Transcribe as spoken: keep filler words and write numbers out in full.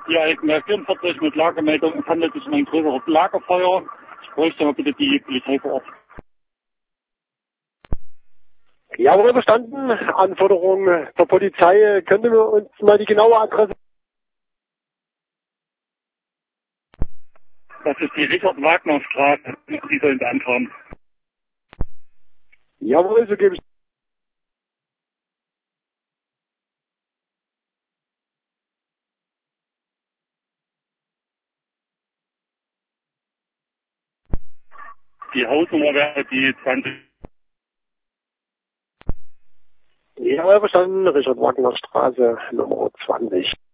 Hier Eikenberg vierundvierzig mit Lagermeldung. Es handelt sich um ein größeres Lagerfeuer. Ich bräuchte aber bitte die Polizei vor Ort. Jawohl, verstanden. Anforderung der Polizei. Könnten wir uns mal die genaue Adresse... Das ist die Richard-Wagner-Straße. Sie sollen beantragen. Jawohl, so gebe ich... Die Hausnummer wäre die zwanzig. Jawohl, verstanden. Richard Wagner Straße, Nummer zwanzig.